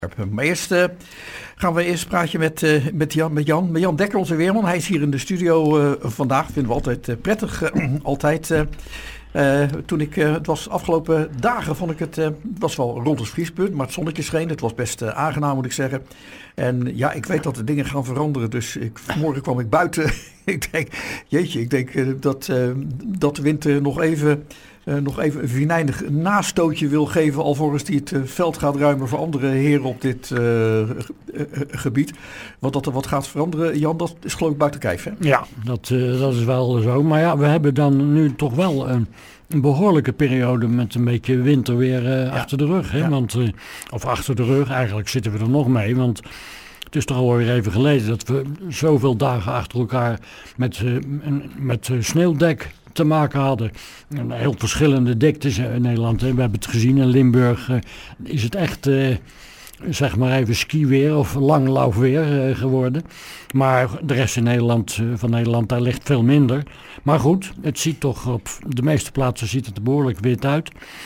Maar eerst gaan we eerst praatje met Jan Dekker, onze weerman. Hij is hier in de studio vandaag. Vinden we altijd prettig. Het was afgelopen dagen, vond ik het was wel rond het vriespunt, maar het zonnetje scheen. Het was best aangenaam, moet ik zeggen. En ja, ik weet dat de dingen gaan veranderen. Dus vanmorgen kwam ik buiten. ik denk dat de wind nog even een venijnig nastootje wil geven, alvorens die het veld gaat ruimen voor andere heren op dit gebied. Want dat er wat gaat veranderen, Jan, dat is geloof ik buiten kijf, hè? Ja, dat is wel zo. Maar ja, we hebben dan nu toch wel een behoorlijke periode met een beetje winterweer achter de rug. Hè? Ja. Of achter de rug, eigenlijk zitten we er nog mee. Want het is toch alweer even geleden dat we zoveel dagen achter elkaar met sneeuwdek te maken hadden. Heel verschillende diktes in Nederland. Hè. We hebben het gezien in Limburg. Is het echt, zeg maar even skiweer of langlaufweer geworden. Maar de rest van Nederland, daar ligt veel minder. Maar goed, het ziet toch op de meeste plaatsen ziet het er behoorlijk wit uit.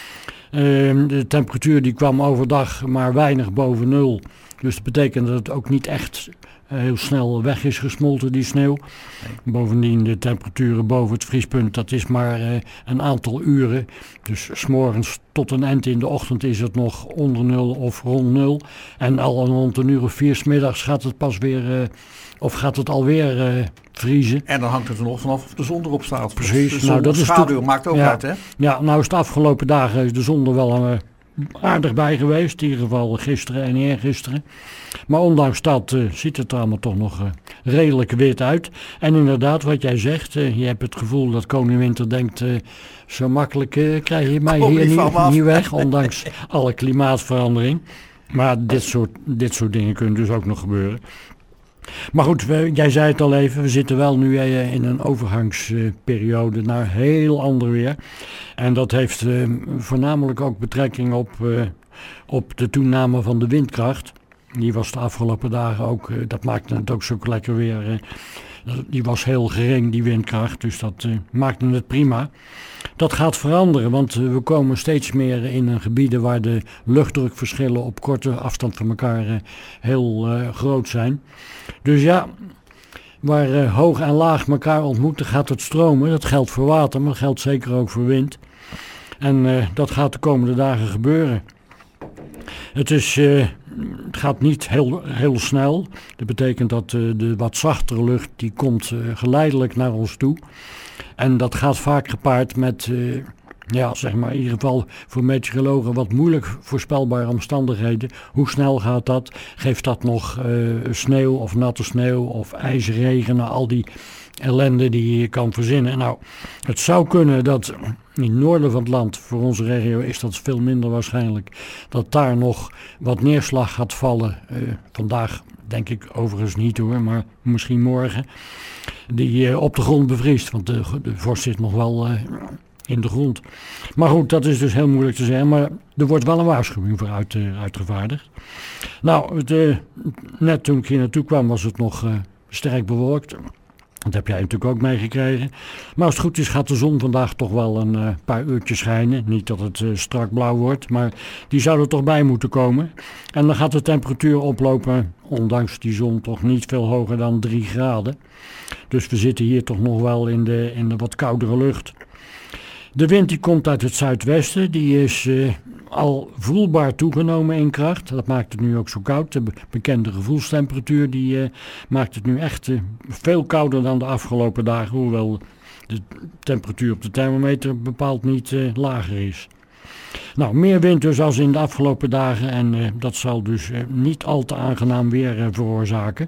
De temperatuur die kwam overdag maar weinig boven nul. Dus dat betekent dat het ook niet echt heel snel weg is gesmolten, die sneeuw. Nee. Bovendien de temperaturen boven het vriespunt, dat is maar een aantal uren. Dus 's morgens tot een eind in de ochtend is het nog onder nul of rond nul. En al rond een uur of 4 's middags gaat het pas weer, gaat het alweer vriezen. En dan hangt het er nog vanaf of de zon erop staat. Precies. De dat schaduw maakt ook uit, hè? Ja, nou is de afgelopen dagen is de zon er wel aardig bij geweest. In ieder geval gisteren en eergisteren. Maar ondanks dat ziet het er allemaal toch nog redelijk wit uit. En inderdaad, wat jij zegt, je hebt het gevoel dat koning Winter denkt, zo makkelijk krijg je mij hier niet weg, ondanks alle klimaatverandering. Maar dit soort dingen kunnen dus ook nog gebeuren. Maar goed, jij zei het al even, we zitten wel nu in een overgangsperiode naar heel ander weer. En dat heeft voornamelijk ook betrekking op de toename van de windkracht. Die was de afgelopen dagen ook, dat maakte het ook zo lekker weer. Die was heel gering, die windkracht, dus dat maakte het prima. Dat gaat veranderen, want we komen steeds meer in gebieden waar de luchtdrukverschillen op korte afstand van elkaar heel groot zijn. Dus ja, waar hoog en laag elkaar ontmoeten gaat het stromen. Dat geldt voor water, maar dat geldt zeker ook voor wind. En dat gaat de komende dagen gebeuren. Het gaat niet heel snel. Dat betekent dat de wat zachtere lucht die komt geleidelijk naar ons toe. En dat gaat vaak gepaard met, zeg maar in ieder geval voor meteorologen wat moeilijk voorspelbare omstandigheden. Hoe snel gaat dat? Geeft dat nog sneeuw of natte sneeuw of ijsregen? Al die ellende die je kan verzinnen. Nou, het zou kunnen dat in het noorden van het land, voor onze regio is dat veel minder waarschijnlijk, dat daar nog wat neerslag gaat vallen. Vandaag denk ik overigens niet hoor, maar misschien morgen. Die op de grond bevriest, want de vorst zit nog wel in de grond. Maar goed, dat is dus heel moeilijk te zeggen, maar er wordt wel een waarschuwing voor uitgevaardigd. Nou, net toen ik hier naartoe kwam was het nog sterk bewolkt. Dat heb jij natuurlijk ook meegekregen. Maar als het goed is gaat de zon vandaag toch wel een paar uurtjes schijnen. Niet dat het strak blauw wordt, maar die zou er toch bij moeten komen. En dan gaat de temperatuur oplopen, ondanks die zon toch niet veel hoger dan 3 graden. Dus we zitten hier toch nog wel in de wat koudere lucht. De wind die komt uit het zuidwesten, die is al voelbaar toegenomen in kracht. Dat maakt het nu ook zo koud. De bekende gevoelstemperatuur die maakt het nu echt veel kouder dan de afgelopen dagen. Hoewel de temperatuur op de thermometer bepaald niet lager is. Nou, meer wind dus als in de afgelopen dagen en dat zal dus niet al te aangenaam weer veroorzaken.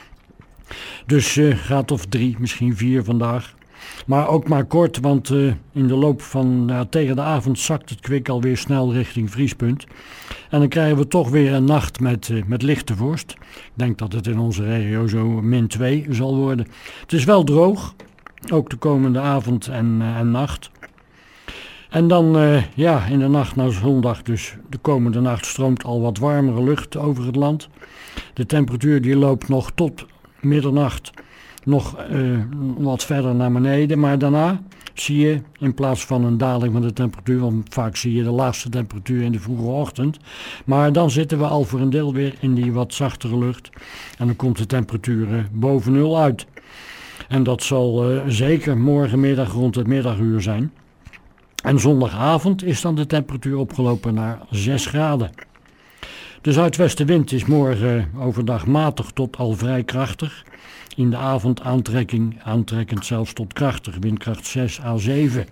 Dus graad of 3, misschien 4 vandaag. Maar ook maar kort, want in de loop van tegen de avond zakt het kwik alweer snel richting vriespunt. En dan krijgen we toch weer een nacht met lichte vorst. Ik denk dat het in onze regio zo -2 zal worden. Het is wel droog, ook de komende avond en nacht. En dan in de nacht naar zondag, dus de komende nacht stroomt al wat warmere lucht over het land. De temperatuur die loopt nog tot middernacht nog wat verder naar beneden, maar daarna zie je in plaats van een daling van de temperatuur, want vaak zie je de laagste temperatuur in de vroege ochtend. Maar dan zitten we al voor een deel weer in die wat zachtere lucht en dan komt de temperatuur boven nul uit. En dat zal zeker morgenmiddag rond het middaguur zijn. En zondagavond is dan de temperatuur opgelopen naar 6 graden. De zuidwestenwind is morgen overdag matig tot al vrij krachtig. In de avond aantrekkend zelfs tot krachtig, windkracht 6 à 7.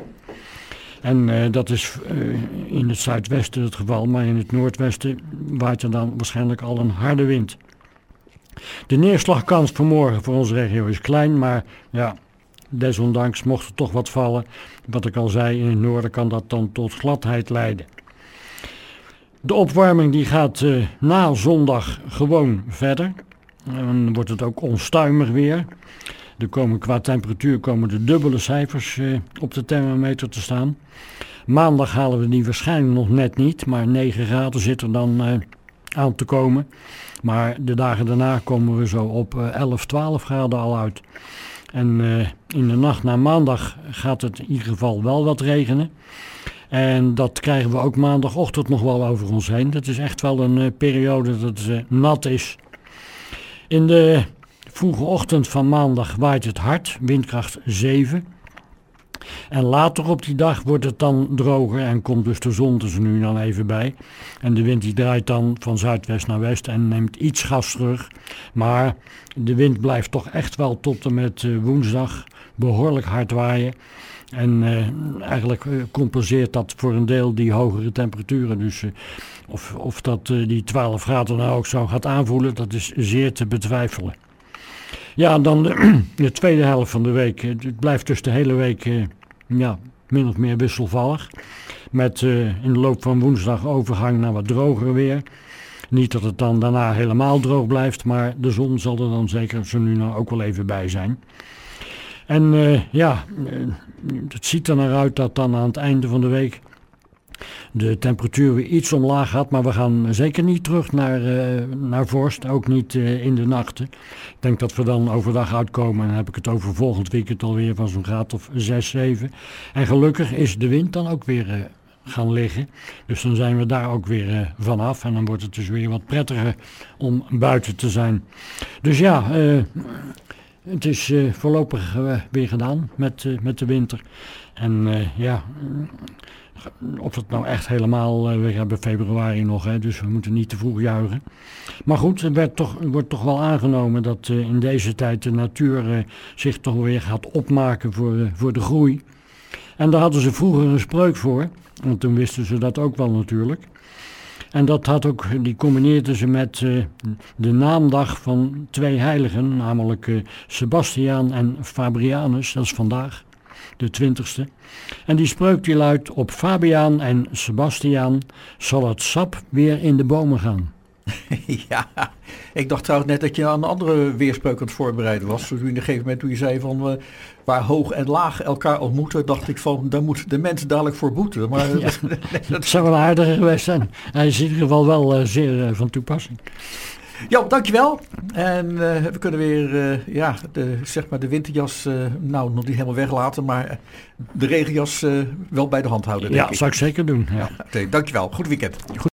En dat is in het zuidwesten het geval, maar in het noordwesten waait er dan waarschijnlijk al een harde wind. De neerslagkans voor morgen voor onze regio is klein, maar ja, desondanks mocht er toch wat vallen. Wat ik al zei, in het noorden kan dat dan tot gladheid leiden. De opwarming die gaat na zondag gewoon verder. En dan wordt het ook onstuimig weer. Qua temperatuur komen de dubbele cijfers op de thermometer te staan. Maandag halen we die waarschijnlijk nog net niet, maar 9 graden zit er dan aan te komen. Maar de dagen daarna komen we zo op 11, 12 graden al uit. En in de nacht naar maandag gaat het in ieder geval wel wat regenen. En dat krijgen we ook maandagochtend nog wel over ons heen. Dat is echt wel een periode dat het nat is. In de vroege ochtend van maandag waait het hard, windkracht 7. En later op die dag wordt het dan droger en komt dus de zon er nu dan even bij. En de wind die draait dan van zuidwest naar west en neemt iets gas terug. Maar de wind blijft toch echt wel tot en met woensdag behoorlijk hard waaien. En eigenlijk compenseert dat voor een deel die hogere temperaturen. Dus of dat die 12 graden nou ook zo gaat aanvoelen, dat is zeer te betwijfelen. Ja, dan de tweede helft van de week. Het blijft dus de hele week min of meer wisselvallig. Met in de loop van woensdag overgang naar wat droger weer. Niet dat het dan daarna helemaal droog blijft, maar de zon zal er dan zeker zo nu nou ook wel even bij zijn. En het ziet er naar uit dat dan aan het einde van de week de temperatuur weer iets omlaag gaat. Maar we gaan zeker niet terug naar vorst, ook niet in de nachten. Ik denk dat we dan overdag uitkomen en dan heb ik het over volgend weekend alweer van zo'n graad of 6, 7. En gelukkig is de wind dan ook weer gaan liggen. Dus dan zijn we daar ook weer vanaf en dan wordt het dus weer wat prettiger om buiten te zijn. Dus ja, het is voorlopig weer gedaan met de winter. En of het nou echt helemaal, we hebben februari nog, dus we moeten niet te vroeg juichen. Maar goed, wordt toch wel aangenomen dat in deze tijd de natuur zich toch weer gaat opmaken voor de groei. En daar hadden ze vroeger een spreuk voor, want toen wisten ze dat ook wel natuurlijk. En die combineerden ze met de naamdag van 2 heiligen, namelijk Sebastiaan en Fabianus, dat is vandaag, de 20e. En die spreuk die luidt: op Fabiaan en Sebastiaan zal het sap weer in de bomen gaan. Ja, ik dacht trouwens net dat je aan een andere weerspreuk aan het voorbereiden was. Toen in een gegeven moment toen je zei van waar hoog en laag elkaar ontmoeten, dacht ik van daar moeten de mensen dadelijk voor boeten. Maar ja, dat zou wel aardiger geweest zijn. Hij is in ieder geval wel zeer van toepassing. Ja, dankjewel. En we kunnen weer de winterjas nog niet helemaal weglaten, maar de regenjas wel bij de hand houden. Ja, zou ik zeker doen. Ja. Dankjewel. Goed weekend.